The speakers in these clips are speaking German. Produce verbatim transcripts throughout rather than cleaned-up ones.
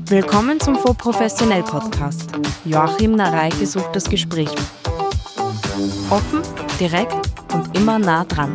Willkommen zum Fonds Professionell Podcast. Joachim Nareike sucht das Gespräch. Offen, direkt und immer nah dran.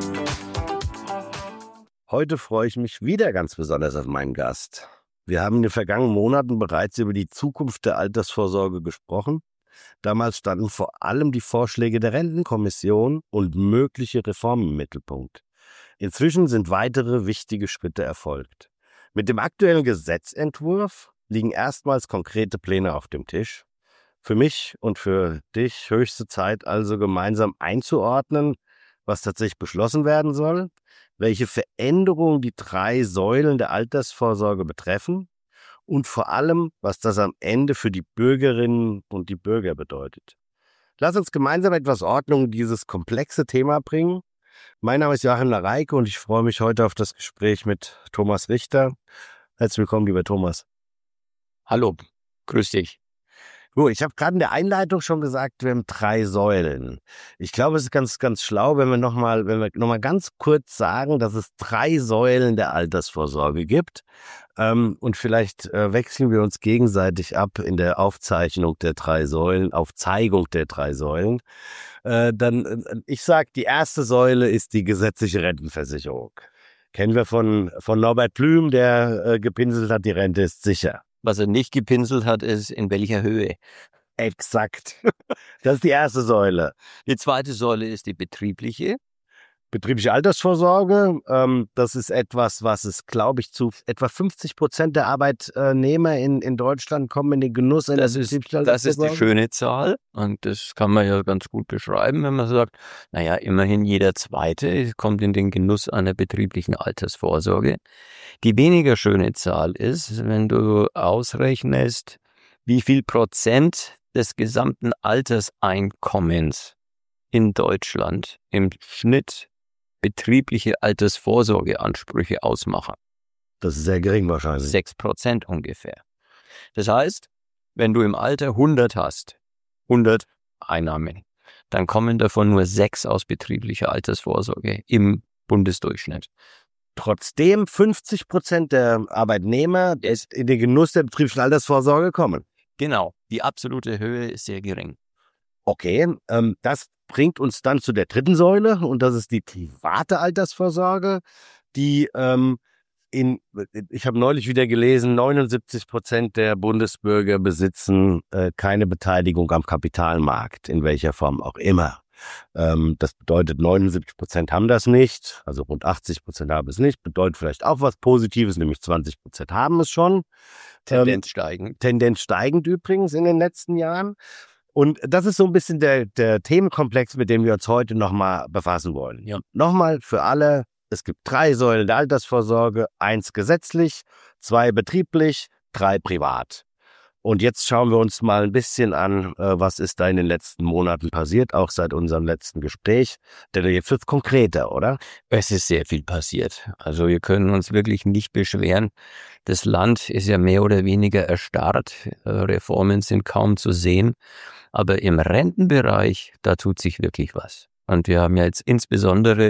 Heute freue ich mich wieder ganz besonders auf meinen Gast. Wir haben in den vergangenen Monaten bereits über die Zukunft der Altersvorsorge gesprochen. Damals standen vor allem die Vorschläge der Rentenkommission und mögliche Reformen im Mittelpunkt. Inzwischen sind weitere wichtige Schritte erfolgt. Mit dem aktuellen Gesetzentwurf liegen erstmals konkrete Pläne auf dem Tisch. Für mich und für dich höchste Zeit also gemeinsam einzuordnen, was tatsächlich beschlossen werden soll, welche Veränderungen die drei Säulen der Altersvorsorge betreffen und vor allem, was das am Ende für die Bürgerinnen und die Bürger bedeutet. Lass uns gemeinsam etwas Ordnung in dieses komplexe Thema bringen. Mein Name ist Joachim Nareike und ich freue mich heute auf das Gespräch mit Thomas Richter. Herzlich willkommen, lieber Thomas. Hallo, grüß dich. Gut, ich habe gerade in der Einleitung schon gesagt, wir haben drei Säulen. Ich glaube, es ist ganz, ganz schlau, wenn wir nochmal, wenn wir noch mal ganz kurz sagen, dass es drei Säulen der Altersvorsorge gibt. Ähm, und vielleicht äh, wechseln wir uns gegenseitig ab in der Aufzeichnung der drei Säulen, Aufzeigung der drei Säulen. Äh, dann, äh, ich sage, die erste Säule ist die gesetzliche Rentenversicherung. Kennen wir von, von Norbert Blüm, der äh, gepinselt hat, die Rente ist sicher. Was er nicht gepinselt hat, ist in welcher Höhe. Exakt. Das ist die erste Säule. Die zweite Säule ist die betriebliche. Betriebliche Altersvorsorge, ähm, das ist etwas, was es, glaube ich, zu etwa fünfzig Prozent der Arbeitnehmer in, in Deutschland kommen in den Genuss einer Das ist, betrieblichen das ist Altersvorsorge. die schöne Zahl und das kann man ja ganz gut beschreiben, wenn man sagt, naja, immerhin jeder Zweite kommt in den Genuss einer betrieblichen Altersvorsorge. Die weniger schöne Zahl ist, wenn du ausrechnest, wie viel Prozent des gesamten Alterseinkommens in Deutschland im Schnitt betriebliche Altersvorsorgeansprüche ausmachen. Das ist sehr gering wahrscheinlich. Sechs Prozent ungefähr. Das heißt, wenn du im Alter hundert hast, hundert Einnahmen, dann kommen davon nur sechs aus betrieblicher Altersvorsorge im Bundesdurchschnitt. Trotzdem fünfzig Prozent der Arbeitnehmer in den Genuss der betrieblichen Altersvorsorge kommen. Genau, die absolute Höhe ist sehr gering. Okay, ähm, das bringt uns dann zu der dritten Säule und das ist die private Altersvorsorge, die ähm, in, ich habe neulich wieder gelesen, neunundsiebzig Prozent der Bundesbürger besitzen äh, keine Beteiligung am Kapitalmarkt, in welcher Form auch immer. Ähm, das bedeutet, neunundsiebzig Prozent haben das nicht, also rund achtzig Prozent haben es nicht, bedeutet vielleicht auch was Positives, nämlich zwanzig Prozent haben es schon. Tendenz ähm, steigend. Tendenz steigend übrigens in den letzten Jahren. Und das ist so ein bisschen der, der Themenkomplex, mit dem wir uns heute nochmal befassen wollen. Ja. Nochmal für alle, es gibt drei Säulen der Altersvorsorge, eins gesetzlich, zwei betrieblich, drei privat. Und jetzt schauen wir uns mal ein bisschen an, was ist da in den letzten Monaten passiert, auch seit unserem letzten Gespräch. Denn jetzt wird es konkreter, oder? Es ist sehr viel passiert. Also wir können uns wirklich nicht beschweren. Das Land ist ja mehr oder weniger erstarrt. Reformen sind kaum zu sehen. Aber im Rentenbereich, da tut sich wirklich was. Und wir haben ja jetzt insbesondere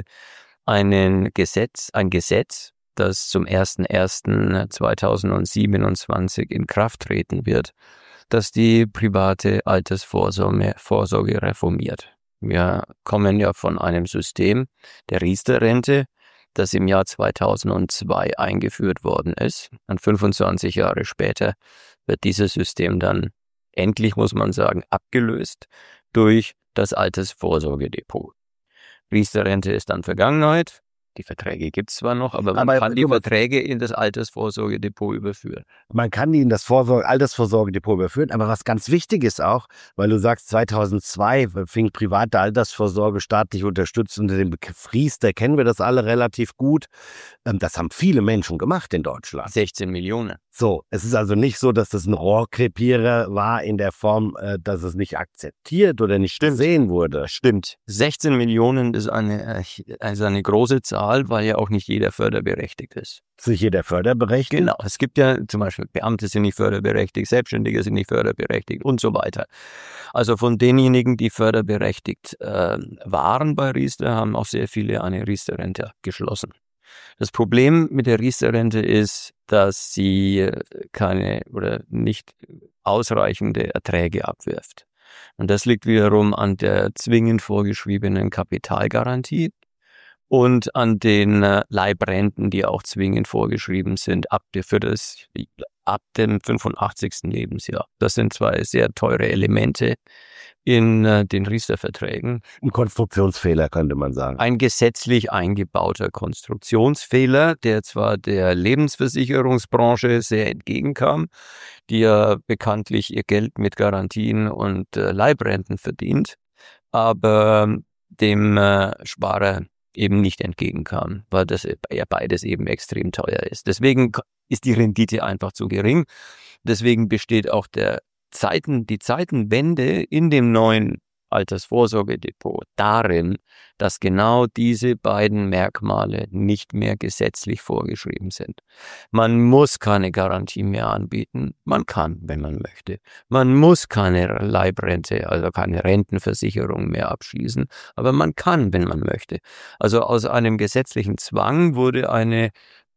einen Gesetz, ein Gesetz, das zum ersten ersten zweitausendsiebenundzwanzig in Kraft treten wird, das die private Altersvorsorge Vorsorge reformiert. Wir kommen ja von einem System der Riester-Rente, das im Jahr zweitausendzwei eingeführt worden ist. Und fünfundzwanzig Jahre später wird dieses System dann endlich, muss man sagen, abgelöst durch das Altersvorsorgedepot. Riester-Rente ist dann Vergangenheit. Die Verträge gibt es zwar noch, aber man aber kann die Verträge in das Altersvorsorgedepot überführen. Man kann die in das Vorsorge, Altersvorsorgedepot überführen, aber was ganz wichtig ist auch, weil du sagst, zweitausendzwei fing private Altersvorsorge staatlich unterstützt unter dem Begriff Riester, kennen wir das alle relativ gut. Das haben viele Menschen gemacht in Deutschland. sechzehn Millionen. So, es ist also nicht so, dass das ein Rohrkrepierer war in der Form, dass es nicht akzeptiert oder nicht Stimmt. gesehen wurde. Stimmt. sechzehn Millionen ist eine, also eine große Zahl, weil ja auch nicht jeder förderberechtigt ist. Ist nicht jeder förderberechtigt? Genau. Es gibt ja zum Beispiel Beamte sind nicht förderberechtigt, Selbstständige sind nicht förderberechtigt und so weiter. Also von denjenigen, die förderberechtigt äh, waren bei Riester, haben auch sehr viele eine Riester-Rente abgeschlossen. Das Problem mit der Riester-Rente ist, dass sie keine oder nicht ausreichende Erträge abwirft. Und das liegt wiederum an der zwingend vorgeschriebenen Kapitalgarantie und an den äh, Leibrenten, die auch zwingend vorgeschrieben sind ab, für das, ab dem fünfundachtzigsten Lebensjahr. Das sind zwei sehr teure Elemente in äh, den Riester-Verträgen. Ein Konstruktionsfehler, könnte man sagen. Ein gesetzlich eingebauter Konstruktionsfehler, der zwar der Lebensversicherungsbranche sehr entgegenkam, die ja bekanntlich ihr Geld mit Garantien und äh, Leibrenten verdient, aber dem äh, Sparer eben nicht entgegenkam, weil das ja beides eben extrem teuer ist. Deswegen ist die Rendite einfach zu gering. Deswegen besteht auch der Zeiten, die Zeitenwende in dem neuen Altersvorsorgedepot darin, dass genau diese beiden Merkmale nicht mehr gesetzlich vorgeschrieben sind. Man muss keine Garantie mehr anbieten. Man kann, wenn man möchte. Man muss keine Leibrente, also keine Rentenversicherung mehr abschließen. Aber man kann, wenn man möchte. Also aus einem gesetzlichen Zwang wurde eine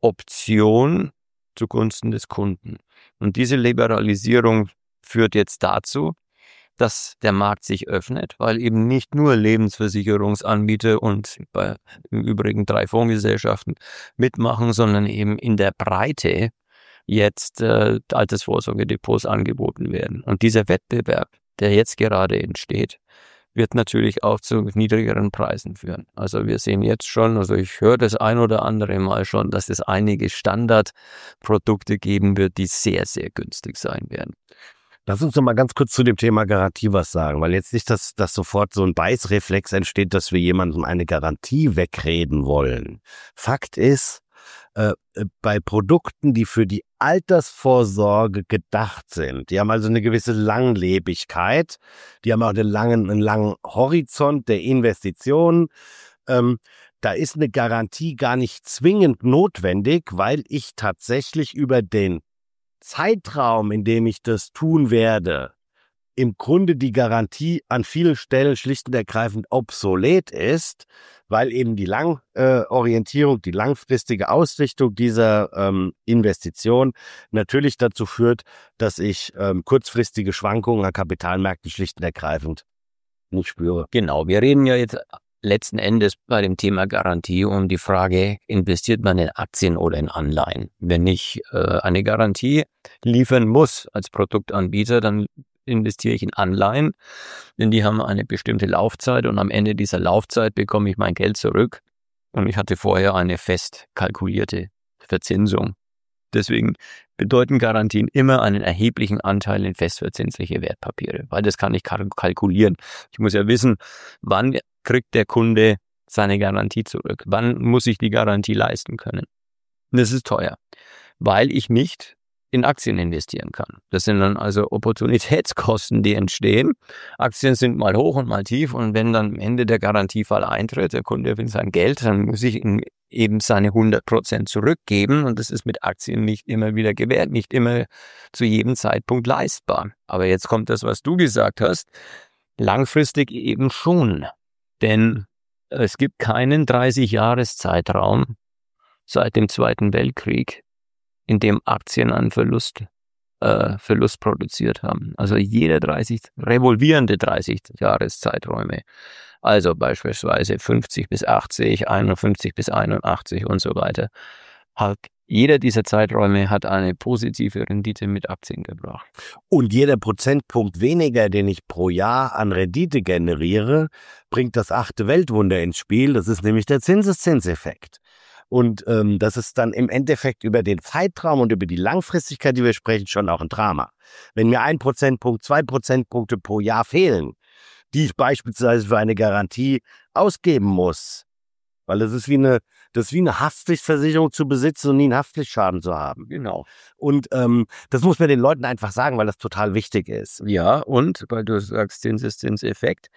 Option zugunsten des Kunden. Und diese Liberalisierung führt jetzt dazu, dass der Markt sich öffnet, weil eben nicht nur Lebensversicherungsanbieter und bei im Übrigen drei Fondsgesellschaften mitmachen, sondern eben in der Breite jetzt äh, Altersvorsorgedepots angeboten werden. Und dieser Wettbewerb, der jetzt gerade entsteht, wird natürlich auch zu niedrigeren Preisen führen. Also wir sehen jetzt schon, also ich höre das ein oder andere Mal schon, dass es einige Standardprodukte geben wird, die sehr, sehr günstig sein werden. Lass uns noch mal ganz kurz zu dem Thema Garantie was sagen, weil jetzt nicht, dass, dass sofort so ein Beißreflex entsteht, dass wir jemandem eine Garantie wegreden wollen. Fakt ist, äh, bei Produkten, die für die Altersvorsorge gedacht sind, die haben also eine gewisse Langlebigkeit, die haben auch einen langen, einen langen Horizont der Investitionen, ähm, da ist eine Garantie gar nicht zwingend notwendig, weil ich tatsächlich über den Zeitraum, in dem ich das tun werde, im Grunde die Garantie an vielen Stellen schlicht und ergreifend obsolet ist, weil eben die Langorientierung, äh, die langfristige Ausrichtung dieser ähm, Investition natürlich dazu führt, dass ich ähm, kurzfristige Schwankungen an Kapitalmärkten schlicht und ergreifend nicht spüre. Genau, wir reden ja jetzt letzten Endes bei dem Thema Garantie um die Frage, investiert man in Aktien oder in Anleihen? Wenn ich äh, eine Garantie liefern muss als Produktanbieter, dann investiere ich in Anleihen, denn die haben eine bestimmte Laufzeit und am Ende dieser Laufzeit bekomme ich mein Geld zurück und ich hatte vorher eine fest kalkulierte Verzinsung. Deswegen bedeuten Garantien immer einen erheblichen Anteil in festverzinsliche Wertpapiere, weil das kann ich kalkulieren. Ich muss ja wissen, wann kriegt der Kunde seine Garantie zurück, wann muss ich die Garantie leisten können. Und das ist teuer, weil ich nicht in Aktien investieren kann. Das sind dann also Opportunitätskosten, die entstehen. Aktien sind mal hoch und mal tief und wenn dann am Ende der Garantiefall eintritt, der Kunde will sein Geld, dann muss ich ihm eben seine hundert Prozent zurückgeben und das ist mit Aktien nicht immer wieder gewährt, nicht immer zu jedem Zeitpunkt leistbar. Aber jetzt kommt das, was du gesagt hast, langfristig eben schon, denn es gibt keinen dreißig-Jahres-Zeitraum seit dem Zweiten Weltkrieg, in dem Aktien einen Verlust, äh, Verlust produziert haben. Also jede dreißig, revolvierende dreißig-Jahres-Zeiträume. Also beispielsweise fünfzig bis achtzig, einundfünfzig bis einundachtzig und so weiter. Hat, jeder dieser Zeiträume hat eine positive Rendite mit Aktien gebracht. Und jeder Prozentpunkt weniger, den ich pro Jahr an Rendite generiere, bringt das achte Weltwunder ins Spiel. Das ist nämlich der Zinseszinseffekt. Und ähm, das ist dann im Endeffekt über den Zeitraum und über die Langfristigkeit, die wir sprechen, schon auch ein Drama. Wenn mir ein Prozentpunkt, zwei Prozentpunkte pro Jahr fehlen, die ich beispielsweise für eine Garantie ausgeben muss, weil das ist wie eine, das ist wie eine Haftpflichtversicherung zu besitzen und nie einen Haftpflichtschaden zu haben. Genau. Und ähm, das muss man den Leuten einfach sagen, weil das total wichtig ist. Ja, und weil du sagst Zinseszinseffekt,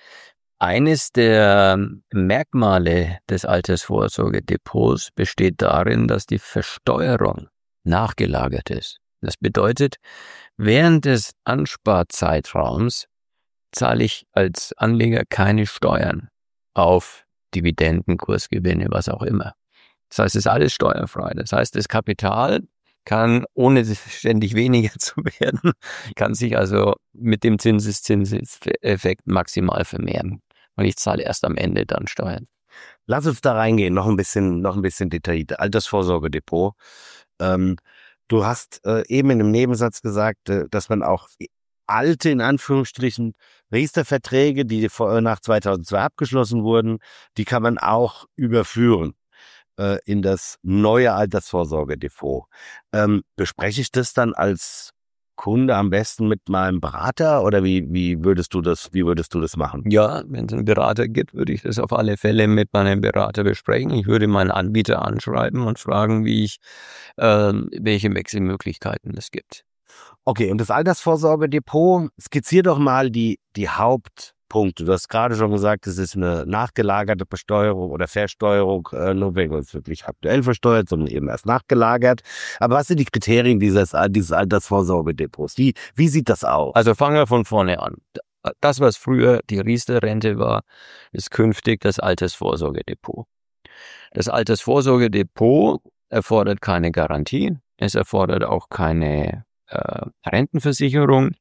eines der Merkmale des Altersvorsorgedepots besteht darin, dass die Versteuerung nachgelagert ist. Das bedeutet, während des Ansparzeitraums zahle ich als Anleger keine Steuern auf Dividenden, Kursgewinne, was auch immer. Das heißt, es ist alles steuerfrei. Das heißt, das Kapital kann, ohne ständig weniger zu werden, kann sich also mit dem Zinseszinseffekt maximal vermehren. Und ich zahle erst am Ende dann Steuern. Lass uns da reingehen, noch ein bisschen, noch ein bisschen detaillierter. Altersvorsorgedepot. Ähm, du hast äh, eben in einem Nebensatz gesagt, äh, dass man auch alte, in Anführungsstrichen, Riester-Verträge, die vor, nach zweitausendzwei abgeschlossen wurden, die kann man auch überführen äh, in das neue Altersvorsorgedepot. Ähm, bespreche ich das dann als Kunde am besten mit meinem Berater oder wie, wie würdest du das, wie würdest du das machen? Ja, wenn es einen Berater gibt, würde ich das auf alle Fälle mit meinem Berater besprechen. Ich würde meinen Anbieter anschreiben und fragen, wie ich, äh, welche Wechselmöglichkeiten es gibt. Okay, und das Altersvorsorgedepot, skizzier doch mal die, die Hauptpunkte. Du hast gerade schon gesagt, es ist eine nachgelagerte Besteuerung oder Versteuerung, äh, nur wenn man es wirklich aktuell versteuert, sondern eben erst nachgelagert. Aber was sind die Kriterien dieses, dieses Altersvorsorgedepots? Wie, wie sieht das aus? Also fangen wir von vorne an. Das, was früher die Riester-Rente war, ist künftig das Altersvorsorgedepot. Das Altersvorsorgedepot erfordert keine Garantie, es erfordert auch keine äh, Rentenversicherung,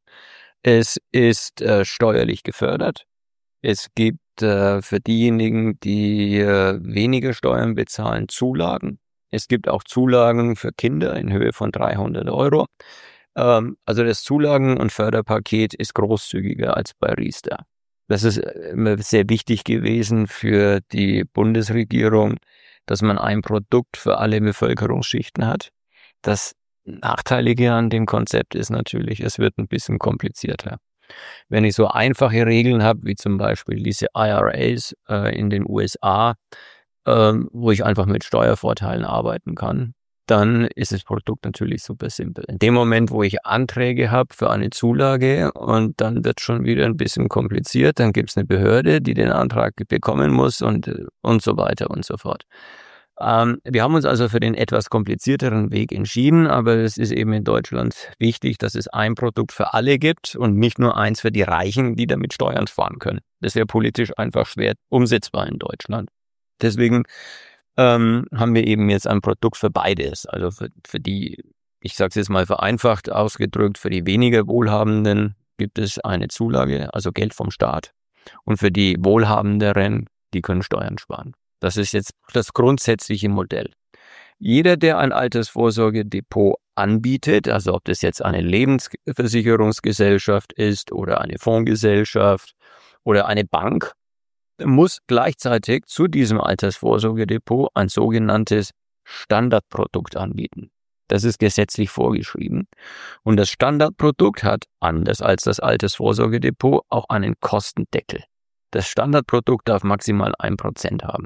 es ist äh, steuerlich gefördert, es gibt äh, für diejenigen, die äh, weniger Steuern bezahlen, Zulagen, es gibt auch Zulagen für Kinder in Höhe von dreihundert Euro. Ähm, also das Zulagen- und Förderpaket ist großzügiger als bei Riester. Das ist immer sehr wichtig gewesen für die Bundesregierung, dass man ein Produkt für alle Bevölkerungsschichten hat. Das Nachteilige an dem Konzept ist natürlich, es wird ein bisschen komplizierter. Wenn ich so einfache Regeln habe, wie zum Beispiel diese I R As äh, in den U S A, äh, wo ich einfach mit Steuervorteilen arbeiten kann, dann ist das Produkt natürlich super simpel. In dem Moment, wo ich Anträge habe für eine Zulage und dann wird schon wieder ein bisschen kompliziert, dann gibt es eine Behörde, die den Antrag bekommen muss und, und so weiter und so fort. Ähm, wir haben uns also für den etwas komplizierteren Weg entschieden, aber es ist eben in Deutschland wichtig, dass es ein Produkt für alle gibt und nicht nur eins für die Reichen, die damit Steuern sparen können. Das wäre politisch einfach schwer umsetzbar in Deutschland. Deswegen ähm, haben wir eben jetzt ein Produkt für beides. Also für, für die, ich sage es jetzt mal vereinfacht ausgedrückt, für die weniger Wohlhabenden gibt es eine Zulage, also Geld vom Staat. Und für die Wohlhabenderen, die können Steuern sparen. Das ist jetzt das grundsätzliche Modell. Jeder, der ein Altersvorsorgedepot anbietet, also ob das jetzt eine Lebensversicherungsgesellschaft ist oder eine Fondsgesellschaft oder eine Bank, muss gleichzeitig zu diesem Altersvorsorgedepot ein sogenanntes Standardprodukt anbieten. Das ist gesetzlich vorgeschrieben. Und das Standardprodukt hat, anders als das Altersvorsorgedepot, auch einen Kostendeckel. Das Standardprodukt darf maximal ein Prozent haben.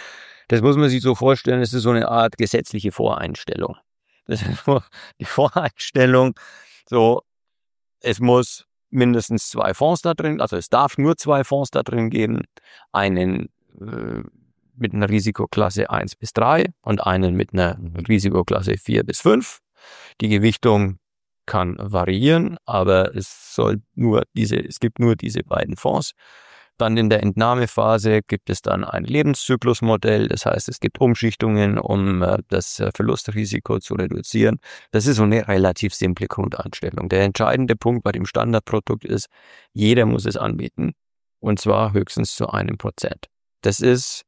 Das muss man sich so vorstellen, das ist so eine Art gesetzliche Voreinstellung. Das ist die Voreinstellung, so, es muss mindestens zwei Fonds da drin, also es darf nur zwei Fonds da drin geben, einen äh, mit einer Risikoklasse eins bis drei und einen mit einer Risikoklasse vier bis fünf. Die Gewichtung kann variieren, aber es soll nur diese, es gibt nur diese beiden Fonds. Dann in der Entnahmephase gibt es dann ein Lebenszyklusmodell, das heißt, es gibt Umschichtungen, um äh, das äh, Verlustrisiko zu reduzieren. Das ist so eine relativ simple Grundeinstellung. Der entscheidende Punkt bei dem Standardprodukt ist, jeder muss es anbieten und zwar höchstens zu einem Prozent. Das ist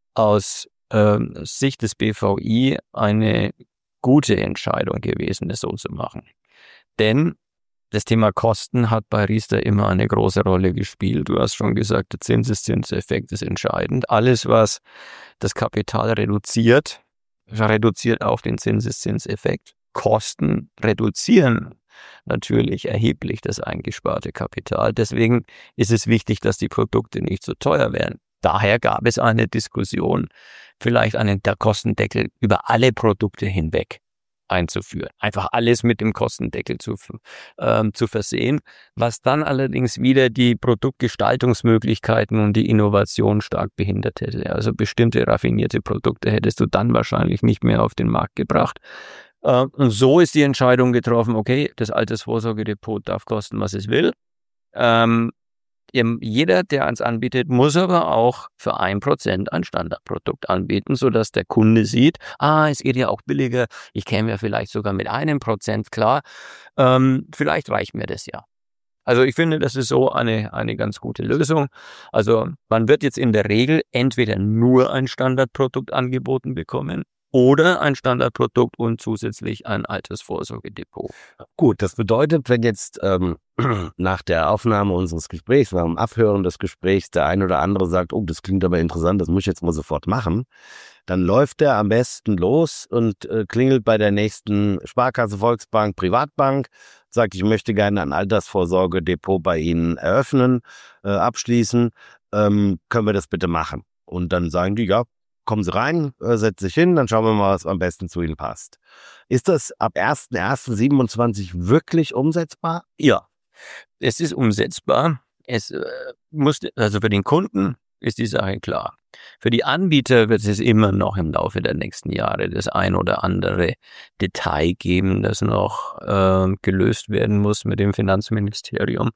aus äh, Sicht des B V I eine gute Entscheidung gewesen, das so zu machen. Denn das Thema Kosten hat bei Riester immer eine große Rolle gespielt. Du hast schon gesagt, der Zinseszinseffekt ist entscheidend. Alles, was das Kapital reduziert, reduziert auch den Zinseszinseffekt. Kosten reduzieren natürlich erheblich das eingesparte Kapital. Deswegen ist es wichtig, dass die Produkte nicht so teuer werden. Daher gab es eine Diskussion, vielleicht einen der Kostendeckel über alle Produkte hinweg einzuführen. Einfach alles mit dem Kostendeckel zu, ähm, zu versehen, was dann allerdings wieder die Produktgestaltungsmöglichkeiten und die Innovation stark behindert hätte. Also bestimmte raffinierte Produkte hättest du dann wahrscheinlich nicht mehr auf den Markt gebracht. Äh, und so ist die Entscheidung getroffen, okay, das Altersvorsorgedepot darf kosten, was es will. Ähm, Jeder, der eins anbietet, muss aber auch für ein Prozent ein Standardprodukt anbieten, sodass der Kunde sieht, ah, es geht ja auch billiger, ich käme ja vielleicht sogar mit einem Prozent klar, ähm, vielleicht reicht mir das ja. Also ich finde, das ist so eine, eine ganz gute Lösung. Also man wird jetzt in der Regel entweder nur ein Standardprodukt angeboten bekommen oder ein Standardprodukt und zusätzlich ein Altersvorsorgedepot. Gut, das bedeutet, wenn jetzt ähm, nach der Aufnahme unseres Gesprächs, nach dem Abhören des Gesprächs, der ein oder andere sagt, oh, das klingt aber interessant, das muss ich jetzt mal sofort machen, dann läuft er am besten los und äh, klingelt bei der nächsten Sparkasse, Volksbank, Privatbank, sagt, ich möchte gerne ein Altersvorsorgedepot bei Ihnen eröffnen, äh, abschließen, ähm, können wir das bitte machen? Und dann sagen die, ja, kommen Sie rein, äh, setzen sich hin, dann schauen wir mal, was am besten zu Ihnen passt. Ist das ab erster erster siebenundzwanzig wirklich umsetzbar? Ja, es ist umsetzbar. Es äh, muss, also für den Kunden ist die Sache klar. Für die Anbieter wird es immer noch im Laufe der nächsten Jahre das ein oder andere Detail geben, das noch äh, gelöst werden muss mit dem Finanzministerium.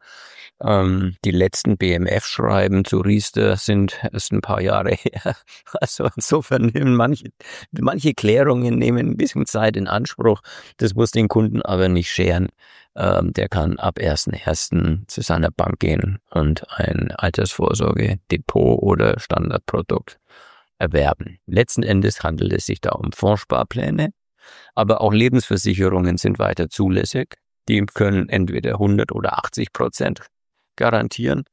Ähm, die letzten B M F-Schreiben zu Riester sind erst ein paar Jahre her. Also insofern nehmen manche, manche Klärungen nehmen ein bisschen Zeit in Anspruch. Das muss den Kunden aber nicht scheren. Ähm, der kann ab erster erster zu seiner Bank gehen und ein Altersvorsorge-Depot oder Standardprodukt erwerben. Letzten Endes handelt es sich da um Fondssparpläne, aber auch Lebensversicherungen sind weiter zulässig. Die können entweder hundert oder achtzig Prozent garantieren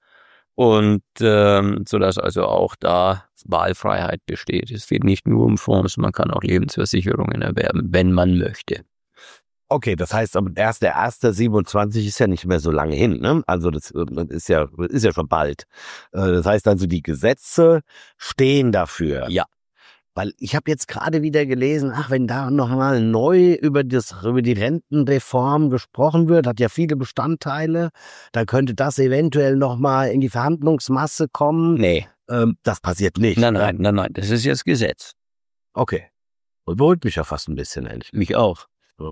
und ähm, sodass also auch da Wahlfreiheit besteht. Es geht nicht nur um Fonds, man kann auch Lebensversicherungen erwerben, wenn man möchte. Okay, das heißt, aber erst der erste siebenundzwanzig ist ja nicht mehr so lange hin, ne? Also das ist ja, ist ja schon bald. Das heißt also, die Gesetze stehen dafür. Ja. Weil ich habe jetzt gerade wieder gelesen, ach, wenn da nochmal neu über, das, über die Rentenreform gesprochen wird, hat ja viele Bestandteile, dann könnte das eventuell nochmal in die Verhandlungsmasse kommen. Nee. Ähm, das passiert nicht. Nein, nein, nein, nein, das ist jetzt Gesetz. Okay. Und beruhigt mich ja fast ein bisschen, ehrlich. Mich auch.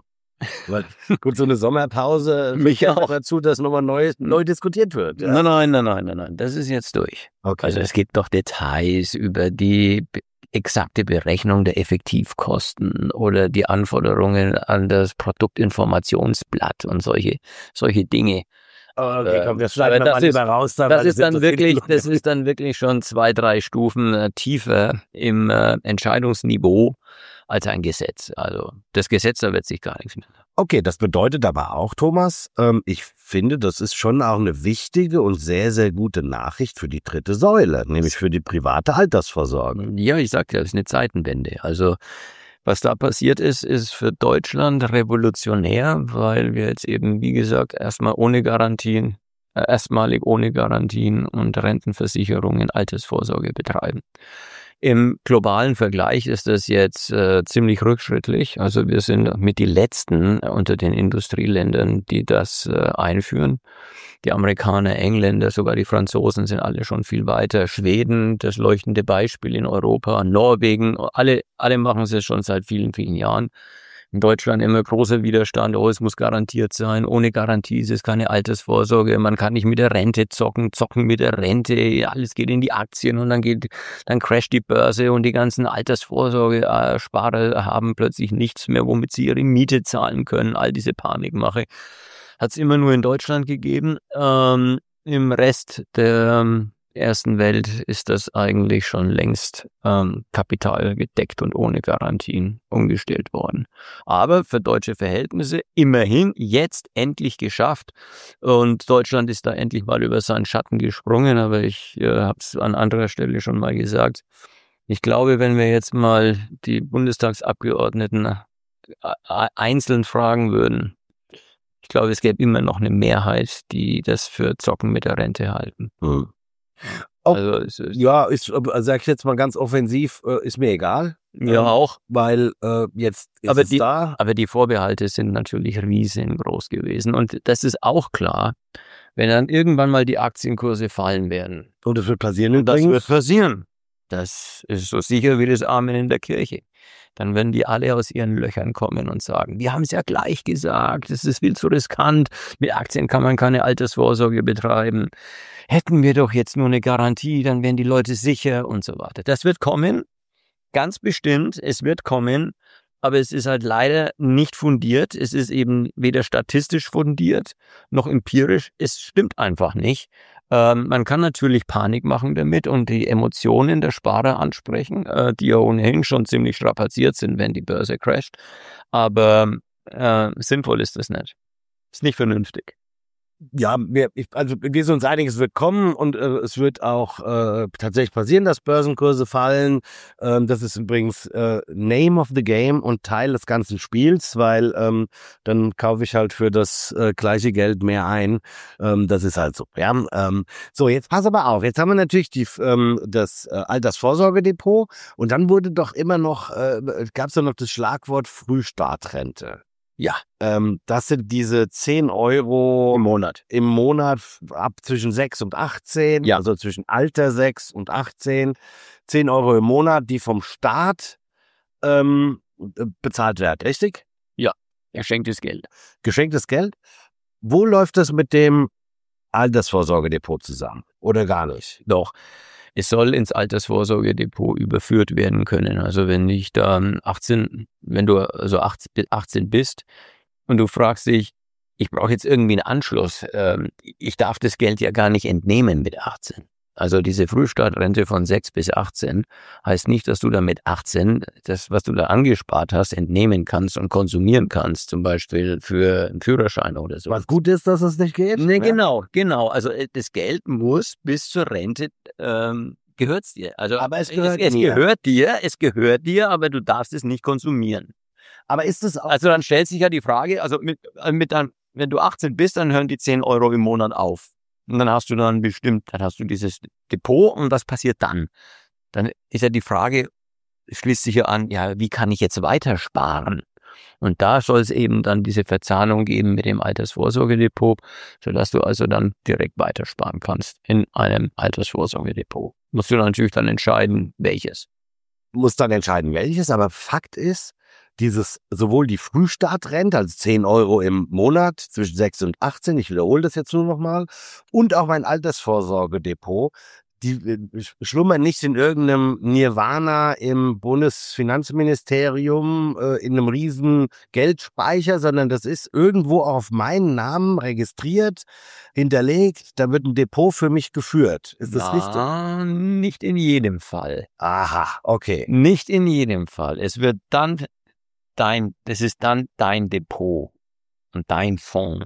Weil, gut, so eine Sommerpause mich auch dazu, dass nochmal neu, neu diskutiert wird. Ja? Nein, nein, nein, nein, nein, nein, das ist jetzt durch. Okay. Also es gibt doch Details über die exakte Berechnung der Effektivkosten oder die Anforderungen an das Produktinformationsblatt und solche, solche Dinge. Okay, komm, das schneiden wir mal lieber raus. Da, das ist dann wirklich, das ist dann wirklich schon zwei, drei Stufen äh, tiefer im äh, Entscheidungsniveau als ein Gesetz. Also das Gesetz, da wird sich gar nichts mehr. Okay, das bedeutet aber auch, Thomas, ähm, ich finde, das ist schon auch eine wichtige und sehr, sehr gute Nachricht für die dritte Säule, nämlich für die private Altersvorsorge. Ja, ich sagte, das ist eine Zeitenwende. Also was da passiert ist, ist für Deutschland revolutionär, weil wir jetzt eben, wie gesagt, erstmal ohne Garantien, äh, erstmalig ohne Garantien und Rentenversicherungen Altersvorsorge betreiben. Im globalen Vergleich ist das jetzt äh, ziemlich rückschrittlich. Also wir sind mit die Letzten unter den Industrieländern, die das äh, einführen. Die Amerikaner, Engländer, sogar die Franzosen sind alle schon viel weiter. Schweden, das leuchtende Beispiel in Europa, Norwegen, alle, alle machen es schon seit vielen, vielen Jahren. In Deutschland immer großer Widerstand, oh, es muss garantiert sein, ohne Garantie ist es keine Altersvorsorge, man kann nicht mit der Rente zocken, zocken mit der Rente, alles geht in die Aktien und dann geht, dann crasht die Börse und die ganzen Altersvorsorge-Sparer haben plötzlich nichts mehr, womit sie ihre Miete zahlen können, all diese Panikmache hat es immer nur in Deutschland gegeben. Ähm, im Rest der ähm, ersten Welt ist das eigentlich schon längst ähm, kapitalgedeckt und ohne Garantien umgestellt worden. Aber für deutsche Verhältnisse immerhin jetzt endlich geschafft. Und Deutschland ist da endlich mal über seinen Schatten gesprungen. Aber ich äh, habe es an anderer Stelle schon mal gesagt. Ich glaube, wenn wir jetzt mal die Bundestagsabgeordneten äh, einzeln fragen würden, ich glaube, es gäbe immer noch eine Mehrheit, die das für Zocken mit der Rente halten. Hm. Oh, also, ist, ja, ist, sag ich jetzt mal ganz offensiv, äh, ist mir egal. Ja, ähm, auch. Weil äh, jetzt ist aber es die, da. Aber die Vorbehalte sind natürlich riesengroß gewesen. Und das ist auch klar, wenn dann irgendwann mal die Aktienkurse fallen werden. Und das wird passieren Und übrigens. Das wird passieren. Das ist so sicher wie das Amen in der Kirche. dann werden die alle aus ihren Löchern kommen und sagen, wir haben es ja gleich gesagt, es ist viel zu riskant, mit Aktien kann man keine Altersvorsorge betreiben. Hätten wir doch jetzt nur eine Garantie, dann wären die Leute sicher und so weiter. Das wird kommen, ganz bestimmt, es wird kommen, aber es ist halt leider nicht fundiert. Es ist eben weder statistisch fundiert noch empirisch. Es stimmt einfach nicht. Ähm, man kann natürlich Panik machen damit und die Emotionen der Sparer ansprechen, äh, die ja ohnehin schon ziemlich strapaziert sind, wenn die Börse crasht. Aber äh, sinnvoll ist das nicht. Ist nicht vernünftig. Ja, wir, ich, also wir sind uns einig, es wird kommen und äh, es wird auch äh, tatsächlich passieren, dass Börsenkurse fallen. Ähm, das ist übrigens äh, Name of the Game und Teil des ganzen Spiels, weil ähm, dann kaufe ich halt für das äh, gleiche Geld mehr ein. Ähm, das ist halt so. Ja? Ähm, so, jetzt pass aber auf. Jetzt haben wir natürlich die, ähm, das äh, Altersvorsorgedepot und dann wurde doch immer noch, äh, gab es ja noch das Schlagwort Frühstartrente. Ja. Ähm, das sind diese zehn Euro Im Monat. Im Monat ab zwischen sechs und achtzehn, Ja. also zwischen Alter sechs und achtzehn, zehn Euro im Monat, die vom Staat ähm, bezahlt werden, richtig? Ja, geschenktes Geld. Geschenktes Geld. Wo läuft das mit dem Altersvorsorgedepot zusammen? Oder gar nicht? Doch. Es soll ins Altersvorsorgedepot überführt werden können. Also wenn ich da achtzehn, wenn du also achtzehn bist und du fragst dich, ich brauche jetzt irgendwie einen Anschluss, ähm, ich darf das Geld ja gar nicht entnehmen mit achtzehn. Also diese Frühstartrente von sechs bis achtzehn heißt nicht, dass du da mit achtzehn das, was du da angespart hast, entnehmen kannst und konsumieren kannst, zum Beispiel für einen Führerschein oder so. Was gut ist, dass es nicht geht? Ne, ja? genau, genau. Also das Geld muss bis zur Rente ähm, gehört es dir. Also aber es gehört, es, es dir. gehört dir, es gehört dir, aber du darfst es nicht konsumieren. Aber ist es auch... Also dann stellt sich ja die Frage, also mit, mit dann, wenn du achtzehn bist, dann hören die zehn Euro im Monat auf. Und dann hast du dann bestimmt, dann hast du dieses Depot und was passiert dann? Dann ist ja die Frage, schließt sich ja an, ja, wie kann ich jetzt weiter sparen? Und da soll es eben dann diese Verzahnung geben mit dem Altersvorsorgedepot, sodass du also dann direkt weitersparen kannst in einem Altersvorsorgedepot. Musst du natürlich dann entscheiden, welches. Muss dann entscheiden, welches, aber Fakt ist, dieses, sowohl die Frühstartrente, also zehn Euro im Monat zwischen sechs und achtzehn, ich wiederhole das jetzt nur nochmal, und auch mein Altersvorsorgedepot, die schlummern nicht in irgendeinem Nirvana im Bundesfinanzministerium, äh, in einem riesen Geldspeicher, sondern das ist irgendwo auf meinen Namen registriert, hinterlegt, da wird ein Depot für mich geführt. Ist das richtig? Nicht in jedem Fall. Aha, okay. Nicht in jedem Fall. Es wird dann dein, das ist dann dein Depot und dein Fonds.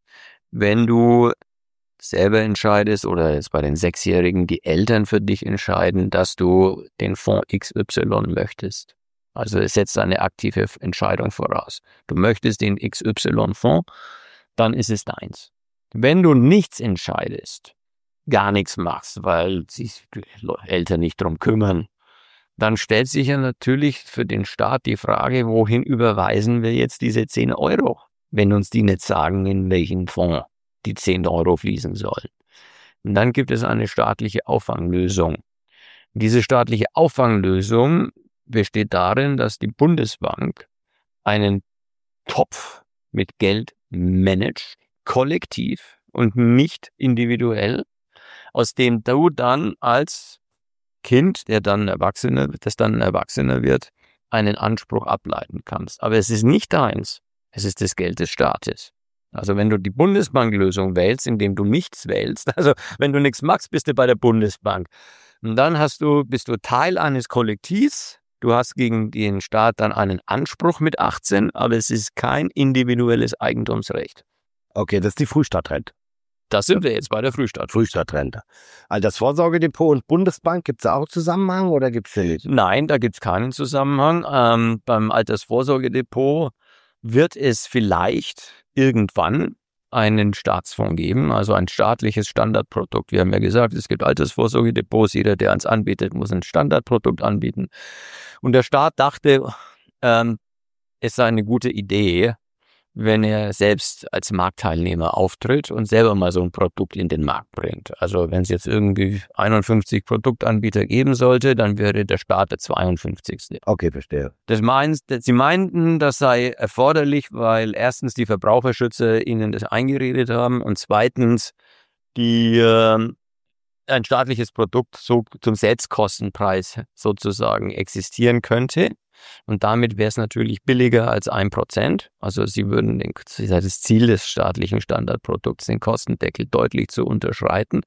Wenn du selber entscheidest oder jetzt bei den Sechsjährigen die Eltern für dich entscheiden, dass du den Fonds X Y möchtest. Also es setzt eine aktive Entscheidung voraus. Du möchtest den X Y-Fonds, dann ist es deins. Wenn du nichts entscheidest, gar nichts machst, weil sich die Eltern nicht drum kümmern, dann stellt sich ja natürlich für den Staat die Frage, wohin überweisen wir jetzt diese zehn Euro, wenn uns die nicht sagen, in welchen Fonds die zehn Euro fließen sollen. Und dann gibt es eine staatliche Auffanglösung. Diese staatliche Auffanglösung besteht darin, dass die Bundesbank einen Topf mit Geld managt, kollektiv und nicht individuell, aus dem du dann als Kind, der dann Erwachsener, das dann Erwachsener wird, einen Anspruch ableiten kannst. Aber es ist nicht deins, es ist das Geld des Staates. Also wenn du die Bundesbanklösung wählst, indem du nichts wählst, also wenn du nichts machst, bist du bei der Bundesbank. Und dann hast du, bist du Teil eines Kollektivs, du hast gegen den Staat dann einen Anspruch mit achtzehn, aber es ist kein individuelles Eigentumsrecht. Okay, das ist die Frühstartrente. Das sind wir jetzt bei der Frühstart. Frühstartrente. Altersvorsorgedepot und Bundesbank, gibt es da auch Zusammenhang oder gibt es den nicht? Nein, da gibt es keinen Zusammenhang. Ähm, beim Altersvorsorgedepot wird es vielleicht irgendwann einen Staatsfonds geben, also ein staatliches Standardprodukt. Wir haben ja gesagt, es gibt Altersvorsorgedepots, jeder, der eins anbietet, muss ein Standardprodukt anbieten. Und der Staat dachte, ähm, es sei eine gute Idee, wenn er selbst als Marktteilnehmer auftritt und selber mal so ein Produkt in den Markt bringt. Also wenn es jetzt irgendwie einundfünfzig Produktanbieter geben sollte, dann wäre der Staat der zweiundfünfzigste. Okay, verstehe. Das meint, sie meinten, das sei erforderlich, weil erstens die Verbraucherschützer ihnen das eingeredet haben und zweitens die äh, ein staatliches Produkt so zum Selbstkostenpreis sozusagen existieren könnte. Und damit wäre es natürlich billiger als ein Prozent. Also sie würden den, das Ziel des staatlichen Standardprodukts, den Kostendeckel deutlich zu unterschreiten.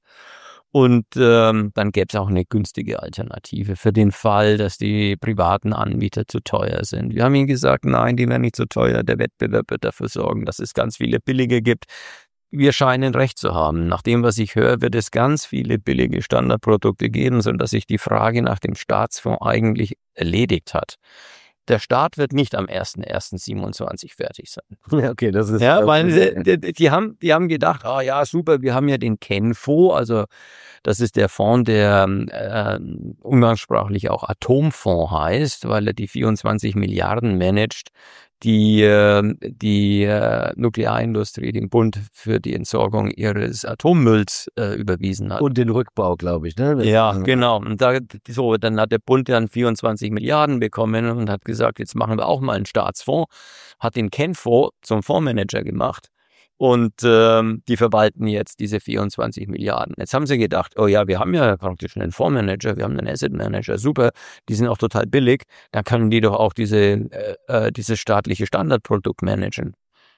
Und ähm, dann gäbe es auch eine günstige Alternative für den Fall, dass die privaten Anbieter zu teuer sind. Wir haben ihnen gesagt, nein, die werden nicht zu teuer. Der Wettbewerb wird dafür sorgen, dass es ganz viele billige gibt. Wir scheinen recht zu haben. Nach dem, was ich höre, wird es ganz viele billige Standardprodukte geben, sodass sich die Frage nach dem Staatsfonds eigentlich erledigt hat. Der Staat wird nicht am ersten ersten siebenundzwanzig fertig sein. Okay, das ist... Ja, weil die, die, die, haben, die haben gedacht, ah ja, super, wir haben ja den KenFo, also das ist der Fonds, der äh, umgangssprachlich auch Atomfonds heißt, weil er die vierundzwanzig Milliarden managt, die äh, die äh, Nuklearindustrie dem Bund für die Entsorgung ihres Atommülls äh, überwiesen hat. Und den Rückbau, glaube ich. Ne? Ja, genau. Und da, so, dann hat der Bund dann vierundzwanzig Milliarden bekommen und hat gesagt, jetzt machen wir auch mal einen Staatsfonds, hat den KenFo zum Fondsmanager gemacht. Und ähm, die verwalten jetzt diese vierundzwanzig Milliarden. Jetzt haben sie gedacht, oh ja, wir haben ja praktisch einen Fondsmanager, wir haben einen Asset Manager, super, die sind auch total billig, dann können die doch auch diese, äh, äh, dieses staatliche Standardprodukt managen.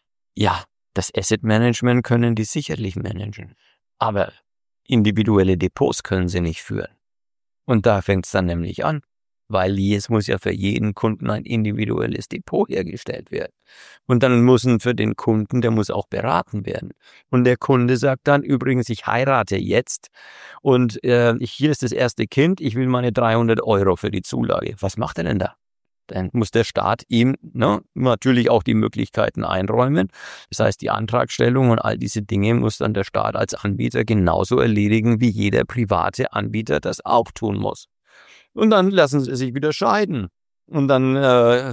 Ja, das Asset Management können die sicherlich managen, aber individuelle Depots können sie nicht führen. Und da fängt es dann nämlich an, weil es muss ja für jeden Kunden ein individuelles Depot hergestellt werden. Und dann muss für den Kunden, der muss auch beraten werden. Und der Kunde sagt dann, übrigens, ich heirate jetzt und äh, hier ist das erste Kind, ich will meine dreihundert Euro für die Zulage. Was macht er denn da? Dann muss der Staat ihm ne, natürlich auch die Möglichkeiten einräumen. Das heißt, die Antragstellung und all diese Dinge muss dann der Staat als Anbieter genauso erledigen, wie jeder private Anbieter das auch tun muss. Und dann lassen sie sich wieder scheiden. Und dann äh,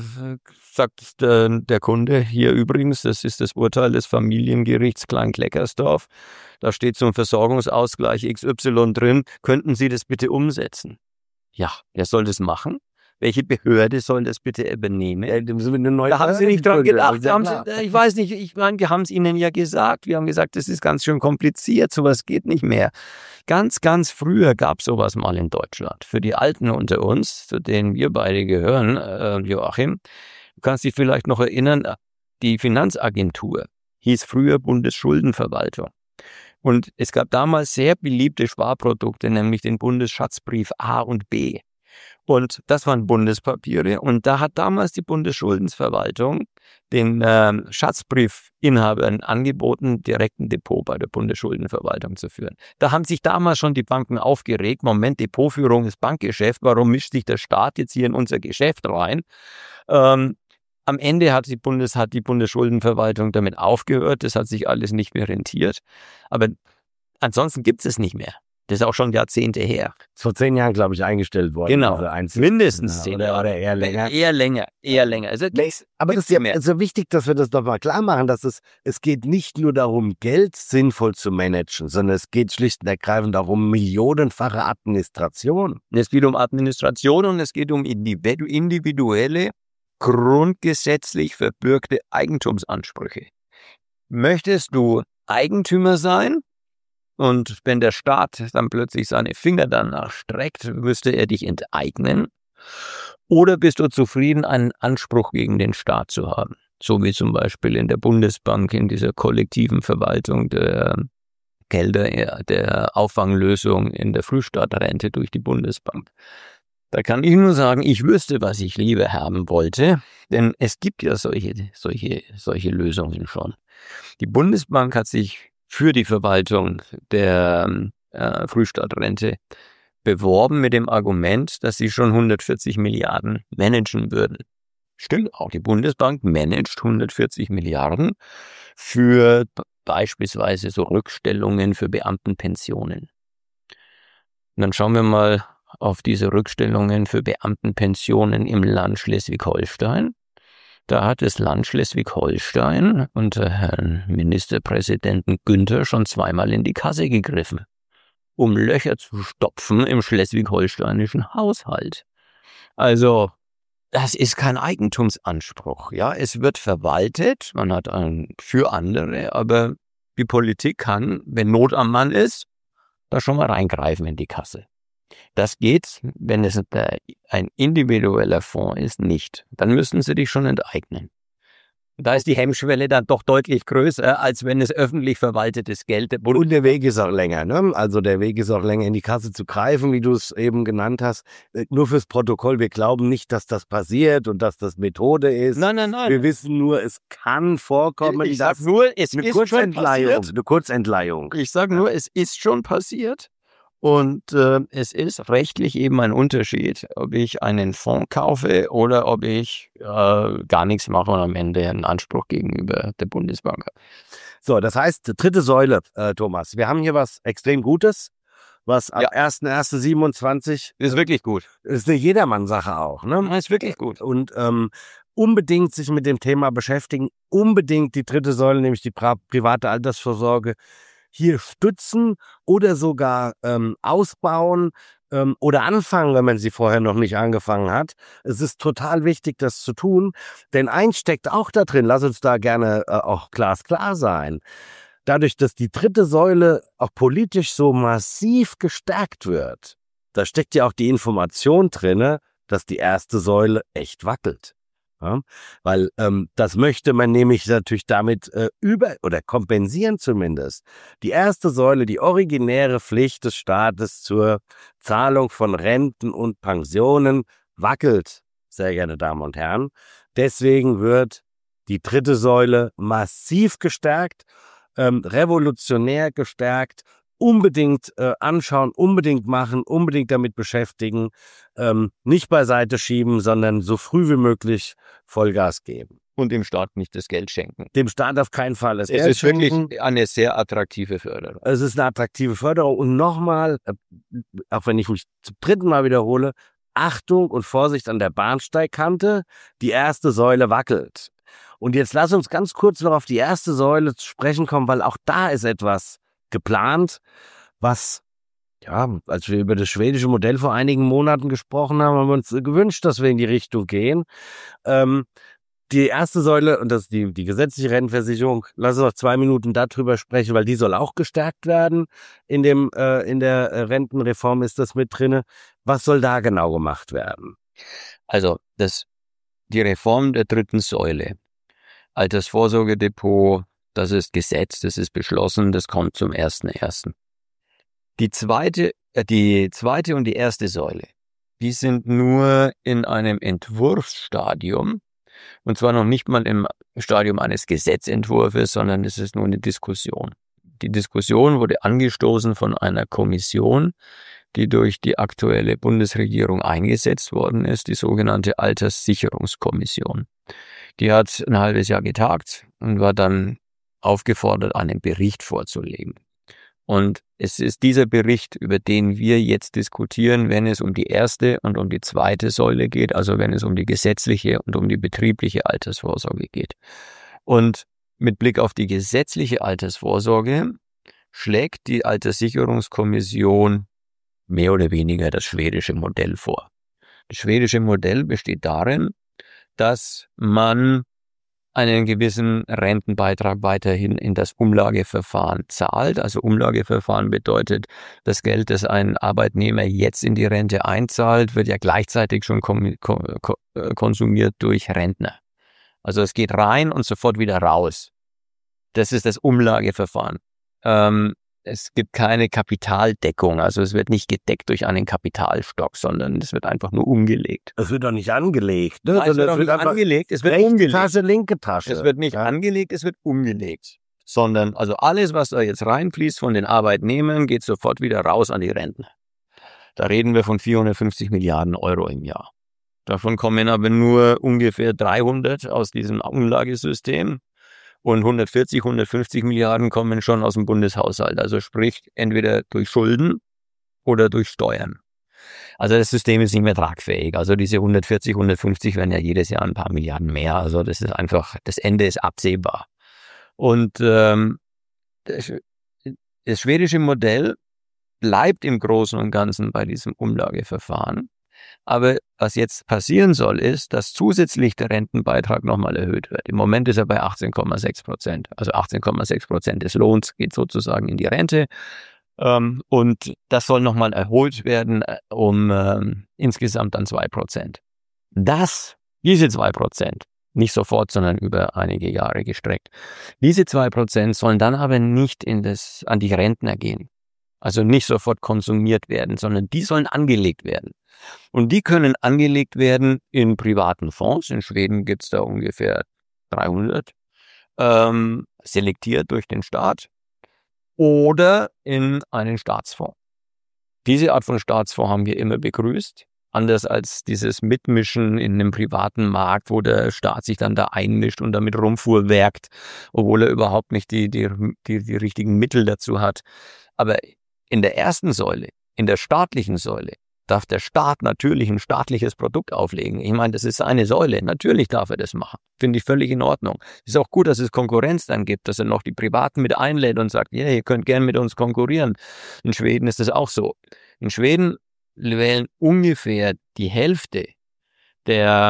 sagt der, der Kunde, hier übrigens, das ist das Urteil des Familiengerichts Klein-Kleckersdorf, da steht zum Versorgungsausgleich X Y drin, könnten Sie das bitte umsetzen? Ja, wer soll das machen? Welche Behörde soll das bitte übernehmen? Ja, da haben sie nicht dran gedacht. Haben sie, ich weiß nicht, ich meine, wir haben es ihnen ja gesagt. Wir haben gesagt, das ist ganz schön kompliziert, sowas geht nicht mehr. Ganz, ganz früher gab es sowas mal in Deutschland. Für die Alten unter uns, zu denen wir beide gehören, äh, Joachim, du kannst dich vielleicht noch erinnern, die Finanzagentur hieß früher Bundesschuldenverwaltung. Und es gab damals sehr beliebte Sparprodukte, nämlich den Bundesschatzbrief A und B. Und das waren Bundespapiere. Und da hat damals die Bundesschuldenverwaltung den äh, Schatzbriefinhabern angeboten, direkt ein Depot bei der Bundesschuldenverwaltung zu führen. Da haben sich damals schon die Banken aufgeregt. Moment, Depotführung ist Bankgeschäft. Warum mischt sich der Staat jetzt hier in unser Geschäft rein? Ähm, am Ende hat die, Bundes, hat die Bundesschuldenverwaltung damit aufgehört. Das hat sich alles nicht mehr rentiert. Aber ansonsten gibt es es nicht mehr. Das ist auch schon Jahrzehnte her. Vor zehn Jahren, glaube ich, eingestellt worden. Genau, mindestens zehn Jahre. Oder eher länger. Eher länger, eher länger. Also, aber das ist ja so wichtig, dass wir das doch mal klar machen, dass es, es geht nicht nur darum, Geld sinnvoll zu managen, sondern es geht schlicht und ergreifend darum, millionenfache Administration. Es geht um Administration und es geht um individuelle, grundgesetzlich verbürgte Eigentumsansprüche. Möchtest du Eigentümer sein? Und wenn der Staat dann plötzlich seine Finger danach streckt, müsste er dich enteignen. Oder bist du zufrieden, einen Anspruch gegen den Staat zu haben? So wie zum Beispiel in der Bundesbank, in dieser kollektiven Verwaltung der Gelder, der Auffanglösung in der Frühstaatsrente durch die Bundesbank. Da kann ich nur sagen, ich wüsste, was ich lieber haben wollte, denn es gibt ja solche, solche, solche Lösungen schon. Die Bundesbank hat sich für die Verwaltung der äh, Frühstaatsrente beworben mit dem Argument, dass sie schon hundertvierzig Milliarden managen würden. Stimmt auch, die Bundesbank managt hundertvierzig Milliarden für beispielsweise so Rückstellungen für Beamtenpensionen. Und dann schauen wir mal auf diese Rückstellungen für Beamtenpensionen im Land Schleswig-Holstein. Da hat das Land Schleswig-Holstein unter Herrn Ministerpräsidenten Günther schon zweimal in die Kasse gegriffen, um Löcher zu stopfen im schleswig-holsteinischen Haushalt. Also, das ist kein Eigentumsanspruch. Ja, es wird verwaltet, man hat einen für andere, aber die Politik kann, wenn Not am Mann ist, da schon mal reingreifen in die Kasse. Das geht, wenn es ein individueller Fonds ist, nicht. Dann müssen sie dich schon enteignen. Da ist die Hemmschwelle dann doch deutlich größer, als wenn es öffentlich verwaltetes Geld ist. Und der Weg ist auch länger, ne? Also der Weg ist auch länger, in die Kasse zu greifen, wie du es eben genannt hast. Nur fürs Protokoll, wir glauben nicht, dass das passiert und dass das Methode ist. Nein, nein, nein. Wir wissen nur, es kann vorkommen. Ich sage nur, es eine ist schon passiert. Eine Kurzentleihung. Ich sage nur, es ist schon passiert. Und äh, es ist rechtlich eben ein Unterschied, ob ich einen Fonds kaufe oder ob ich äh, gar nichts mache und am Ende einen Anspruch gegenüber der Bundesbank habe. So, das heißt, dritte Säule, äh, Thomas. Wir haben hier was extrem Gutes, was am Ja. erster erster siebenundzwanzig Ist wirklich gut. ist eine Jedermann-Sache auch. Ne? Ist wirklich gut. Und ähm, unbedingt sich mit dem Thema beschäftigen, unbedingt die dritte Säule, nämlich die pra- private Altersvorsorge, hier stützen oder sogar ähm, ausbauen ähm, oder anfangen, wenn man sie vorher noch nicht angefangen hat. Es ist total wichtig, das zu tun, denn eins steckt auch da drin, lass uns da gerne äh, auch glasklar sein. Dadurch, dass die dritte Säule auch politisch so massiv gestärkt wird, da steckt ja auch die Information drin, dass die erste Säule echt wackelt. Ja, weil ähm, das möchte man nämlich natürlich damit äh, über- oder kompensieren zumindest. Die erste Säule, die originäre Pflicht des Staates zur Zahlung von Renten und Pensionen wackelt, sehr geehrte Damen und Herren. Deswegen wird die dritte Säule massiv gestärkt, ähm, revolutionär gestärkt, unbedingt äh, anschauen, unbedingt machen, unbedingt damit beschäftigen, ähm, nicht beiseite schieben, sondern so früh wie möglich Vollgas geben. Und dem Staat nicht das Geld schenken. Dem Staat auf keinen Fall das Es Geld ist wirklich schenken. eine sehr attraktive Förderung. Es ist eine attraktive Förderung. Und nochmal, äh, auch wenn ich mich zum dritten Mal wiederhole, Achtung und Vorsicht an der Bahnsteigkante, die erste Säule wackelt. Und jetzt lass uns ganz kurz noch auf die erste Säule zu sprechen kommen, weil auch da ist etwas geplant, was, ja, als wir über das schwedische Modell vor einigen Monaten gesprochen haben, haben wir uns gewünscht, dass wir in die Richtung gehen. Ähm, die erste Säule, und das ist die, die gesetzliche Rentenversicherung, lass uns noch zwei Minuten darüber sprechen, weil die soll auch gestärkt werden. In dem, äh, in der äh, Rentenreform ist das mit drinne. Was soll da genau gemacht werden? Also das, die Reform der dritten Säule, Altersvorsorgedepot, das ist Gesetz, das ist beschlossen, das kommt zum ersten ersten Die zweite, äh, die zweite und die erste Säule, die sind nur in einem Entwurfsstadium, und zwar noch nicht mal im Stadium eines Gesetzentwurfs, sondern es ist nur eine Diskussion. Die Diskussion wurde angestoßen von einer Kommission, die durch die aktuelle Bundesregierung eingesetzt worden ist, die sogenannte Alterssicherungskommission. Die hat ein halbes Jahr getagt und war dann aufgefordert, einen Bericht vorzulegen. Und es ist dieser Bericht, über den wir jetzt diskutieren, wenn es um die erste und um die zweite Säule geht, also wenn es um die gesetzliche und um die betriebliche Altersvorsorge geht. Und mit Blick auf die gesetzliche Altersvorsorge schlägt die Alterssicherungskommission mehr oder weniger das schwedische Modell vor. Das schwedische Modell besteht darin, dass man einen gewissen Rentenbeitrag weiterhin in das Umlageverfahren zahlt. Also Umlageverfahren bedeutet, das Geld, das ein Arbeitnehmer jetzt in die Rente einzahlt, wird ja gleichzeitig schon konsumiert durch Rentner. Also es geht rein und sofort wieder raus. Das ist das Umlageverfahren. Ähm, es gibt keine Kapitaldeckung, also es wird nicht gedeckt durch einen Kapitalstock, sondern es wird einfach nur umgelegt. Es wird doch nicht angelegt, ne? Nein, es wird, es wird einfach angelegt, es wird rechte umgelegt. Tasche, linke Tasche. Es wird nicht ja. angelegt, es wird umgelegt. Sondern also alles, was da jetzt reinfließt von den Arbeitnehmern, geht sofort wieder raus an die Rentner. Da reden wir von vierhundertfünfzig Milliarden Euro im Jahr. Davon kommen aber nur ungefähr dreihundert aus diesem Umlagesystem. Und hundertvierzig, hundertfünfzig Milliarden kommen schon aus dem Bundeshaushalt. Also sprich entweder durch Schulden oder durch Steuern. Also das System ist nicht mehr tragfähig. Also diese hundertvierzig, hundertfünfzig werden ja jedes Jahr ein paar Milliarden mehr. Also das ist einfach, das Ende ist absehbar. Und ähm, das, das schwedische Modell bleibt im Großen und Ganzen bei diesem Umlageverfahren. Aber was jetzt passieren soll, ist, dass zusätzlich der Rentenbeitrag nochmal erhöht wird. Im Moment ist er bei achtzehn Komma sechs Prozent. Also achtzehn Komma sechs Prozent des Lohns geht sozusagen in die Rente. Ähm, und das soll nochmal erhöht werden um ähm, insgesamt dann zwei Prozent. Das, diese zwei Prozent, nicht sofort, sondern über einige Jahre gestreckt. Diese zwei Prozent sollen dann aber nicht in das, an die Rentner gehen. Also nicht sofort konsumiert werden, sondern die sollen angelegt werden. Und die können angelegt werden in privaten Fonds. In Schweden gibt es da ungefähr dreihundert, ähm, selektiert durch den Staat, oder in einen Staatsfonds. Diese Art von Staatsfonds haben wir immer begrüßt. Anders als dieses Mitmischen in einem privaten Markt, wo der Staat sich dann da einmischt und damit rumfuhrwerkt, obwohl er überhaupt nicht die, die, die, die richtigen Mittel dazu hat. Aber in der ersten Säule, in der staatlichen Säule, darf der Staat natürlich ein staatliches Produkt auflegen. Ich meine, das ist eine Säule. Natürlich darf er das machen. Finde ich völlig in Ordnung. Ist auch gut, dass es Konkurrenz dann gibt, dass er noch die Privaten mit einlädt und sagt, ja, yeah, ihr könnt gern mit uns konkurrieren. In Schweden ist das auch so. In Schweden wählen ungefähr die Hälfte der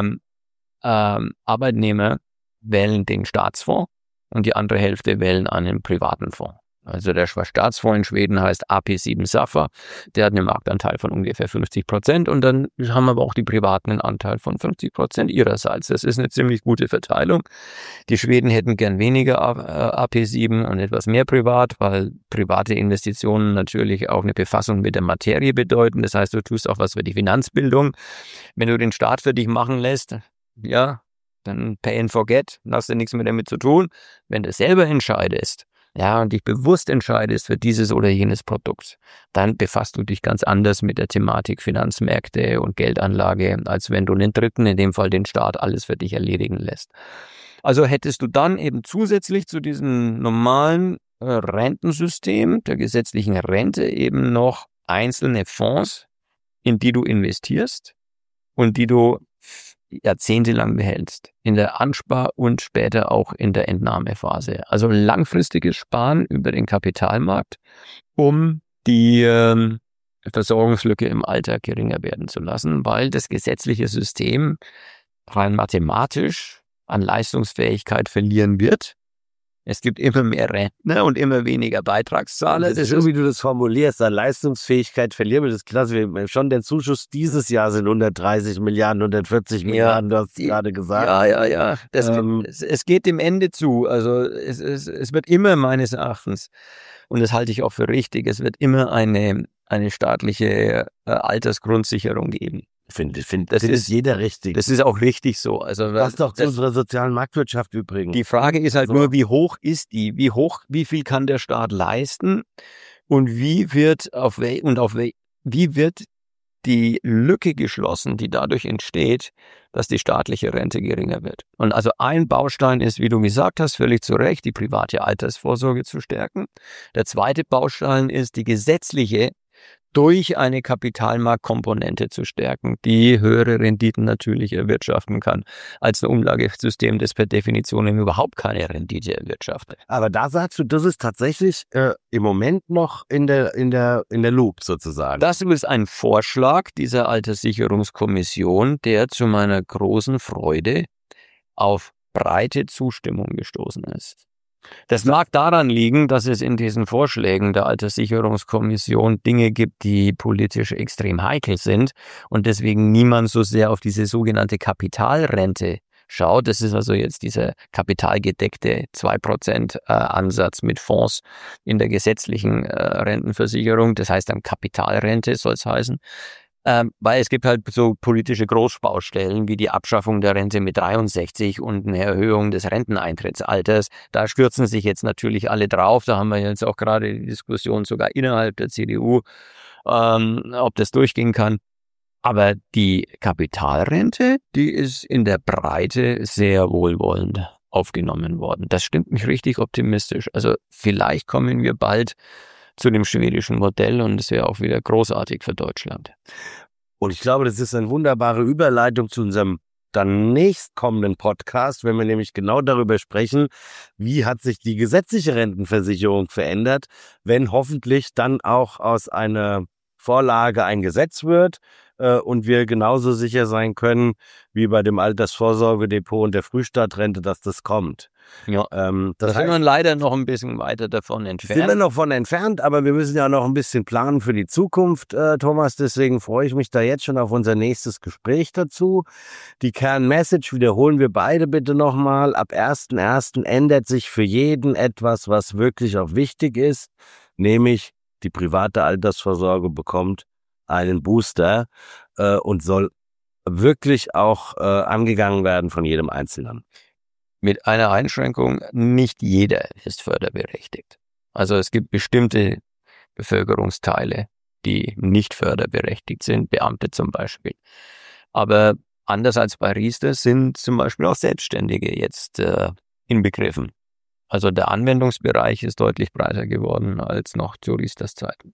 ähm, Arbeitnehmer wählen den Staatsfonds und die andere Hälfte wählen einen privaten Fonds. Also der Staatsfonds in Schweden heißt A P sieben Safa, der hat einen Marktanteil von ungefähr fünfzig Prozent und dann haben aber auch die Privaten einen Anteil von fünfzig Prozent ihrerseits. Das ist eine ziemlich gute Verteilung. Die Schweden hätten gern weniger A P sieben und etwas mehr privat, weil private Investitionen natürlich auch eine Befassung mit der Materie bedeuten. Das heißt, du tust auch was für die Finanzbildung. Wenn du den Staat für dich machen lässt, ja, dann pay and forget, dann hast du nichts mehr damit zu tun. Wenn du selber entscheidest, ja, und dich bewusst entscheidest für dieses oder jenes Produkt, dann befasst du dich ganz anders mit der Thematik Finanzmärkte und Geldanlage, als wenn du einen Dritten, in dem Fall den Staat, alles für dich erledigen lässt. Also hättest du dann eben zusätzlich zu diesem normalen äh, Rentensystem der gesetzlichen Rente eben noch einzelne Fonds, in die du investierst und die du jahrzehntelang behältst, in der Anspar- und später auch in der Entnahmephase. Also langfristiges Sparen über den Kapitalmarkt, um die ähm, Versorgungslücke im Alter geringer werden zu lassen, weil das gesetzliche System rein mathematisch an Leistungsfähigkeit verlieren wird. Es gibt immer mehr Rentner und immer weniger Beitragszahler. Das ist so, wie du das formulierst, an Leistungsfähigkeit verlieren wir. Das ist klasse. Schon der Zuschuss dieses Jahr sind hundertdreißig Milliarden, hundertvierzig ja, Milliarden, du hast gerade gesagt. Ja, ja, ja. Das, ähm, es, es geht dem Ende zu. Also es, es, es wird immer meines Erachtens, und das halte ich auch für richtig, es wird immer eine, eine staatliche äh, Altersgrundsicherung geben. Finde, finde, das, das ist jeder richtig. Das ist auch richtig so. Also das ist doch zu unserer sozialen Marktwirtschaft übrigens. Die Frage ist halt so. Nur, wie hoch ist die? Wie hoch, wie viel kann der Staat leisten? Und wie wird auf we und auf we wie wird die Lücke geschlossen, die dadurch entsteht, dass die staatliche Rente geringer wird? Und also ein Baustein ist, wie du gesagt hast, völlig zu Recht, die private Altersvorsorge zu stärken. Der zweite Baustein ist, die gesetzliche durch eine Kapitalmarktkomponente zu stärken, die höhere Renditen natürlich erwirtschaften kann, als ein Umlagesystem, das per Definition überhaupt keine Rendite erwirtschaftet. Aber da sagst du, das ist tatsächlich äh, im Moment noch in der, in der, in der Loop sozusagen. Das ist ein Vorschlag dieser Alterssicherungskommission, der zu meiner großen Freude auf breite Zustimmung gestoßen ist. Das mag daran liegen, dass es in diesen Vorschlägen der Alterssicherungskommission Dinge gibt, die politisch extrem heikel sind und deswegen niemand so sehr auf diese sogenannte Kapitalrente schaut. Das ist also jetzt dieser kapitalgedeckte zwei Prozent äh, Ansatz mit Fonds in der gesetzlichen äh, Rentenversicherung. Das heißt dann Kapitalrente soll es heißen. Ähm, weil es gibt halt so politische Großbaustellen wie die Abschaffung der Rente mit dreiundsechzig und eine Erhöhung des Renteneintrittsalters. Da stürzen sich jetzt natürlich alle drauf. Da haben wir jetzt auch gerade die Diskussion sogar innerhalb der C D U, ähm, ob das durchgehen kann. Aber die Kapitalrente, die ist in der Breite sehr wohlwollend aufgenommen worden. Das stimmt mich richtig optimistisch. Also vielleicht kommen wir bald zu dem schwedischen Modell und es wäre auch wieder großartig für Deutschland. Und ich glaube, das ist eine wunderbare Überleitung zu unserem dann nächstkommenden Podcast, wenn wir nämlich genau darüber sprechen, wie hat sich die gesetzliche Rentenversicherung verändert, wenn hoffentlich dann auch aus einer Vorlage ein Gesetz wird äh, und wir genauso sicher sein können, wie bei dem Altersvorsorgedepot und der Frühstadtrente, dass das kommt. Ja, ähm, das da sind wir leider noch ein bisschen weiter davon entfernt. Sind wir noch von entfernt, aber wir müssen ja noch ein bisschen planen für die Zukunft, äh, Thomas. Deswegen freue ich mich da jetzt schon auf unser nächstes Gespräch dazu. Die Kernmessage wiederholen wir beide bitte nochmal. Ab ersten ersten ändert sich für jeden etwas, was wirklich auch wichtig ist, nämlich die private Altersvorsorge bekommt einen Booster äh, und soll wirklich auch äh, angegangen werden von jedem Einzelnen. Mit einer Einschränkung, nicht jeder ist förderberechtigt. Also es gibt bestimmte Bevölkerungsteile, die nicht förderberechtigt sind, Beamte zum Beispiel. Aber anders als bei Riester sind zum Beispiel auch Selbstständige jetzt äh, inbegriffen. Also der Anwendungsbereich ist deutlich breiter geworden als noch zu Riesters Zeiten.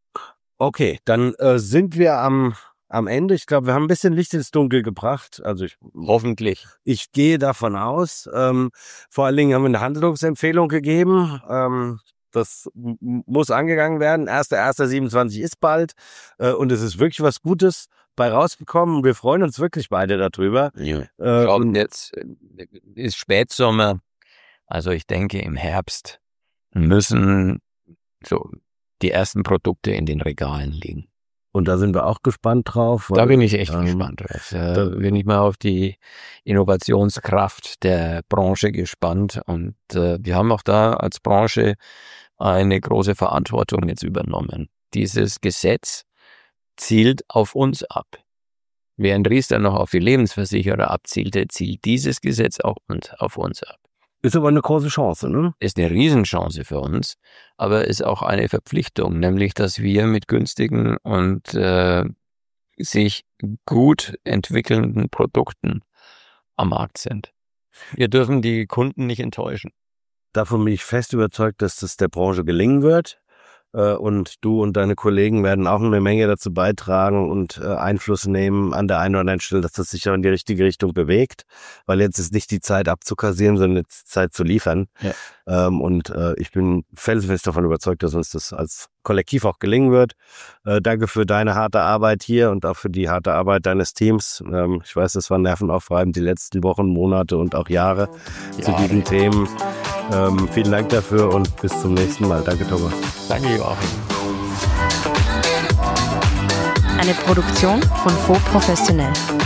Okay, dann äh, sind wir am, am Ende. Ich glaube, wir haben ein bisschen Licht ins Dunkel gebracht. Also ich, hoffentlich. Ich gehe davon aus. Ähm, vor allen Dingen haben wir eine Handlungsempfehlung gegeben. Ähm, das m- muss angegangen werden. erster erster siebenundzwanzig ist bald. Äh, und es ist wirklich was Gutes bei rausgekommen. Wir freuen uns wirklich beide darüber. Ja. Äh, Schau, und jetzt ist Spätsommer. Also ich denke, im Herbst müssen so die ersten Produkte in den Regalen liegen. Und da sind wir auch gespannt drauf. Da bin ich echt ähm, gespannt drauf. Da bin ich mal auf die Innovationskraft der Branche gespannt. Und äh, wir haben auch da als Branche eine große Verantwortung jetzt übernommen. Dieses Gesetz zielt auf uns ab. Während Riester noch auf die Lebensversicherer abzielte, zielt dieses Gesetz auch auf uns ab. Ist aber eine große Chance, ne? Ist eine Riesenchance für uns, aber ist auch eine Verpflichtung, nämlich, dass wir mit günstigen und äh, sich gut entwickelnden Produkten am Markt sind. Wir dürfen die Kunden nicht enttäuschen. Davon bin ich fest überzeugt, dass das der Branche gelingen wird. Und du und deine Kollegen werden auch eine Menge dazu beitragen und äh, Einfluss nehmen an der einen oder anderen Stelle, dass das sich auch in die richtige Richtung bewegt. Weil jetzt ist nicht die Zeit abzukassieren, sondern jetzt Zeit zu liefern. Ja. Ähm, und äh, ich bin felsenfest davon überzeugt, dass uns das als Kollektiv auch gelingen wird. Äh, danke für deine harte Arbeit hier und auch für die harte Arbeit deines Teams. Ähm, ich weiß, das war nervenaufreibend die letzten Wochen, Monate und auch Jahre ja, zu diesen ja. Themen. Ähm, vielen Dank dafür und bis zum nächsten Mal. Danke, Thomas. Danke, Joachim. Eine Produktion von Faux Professionell.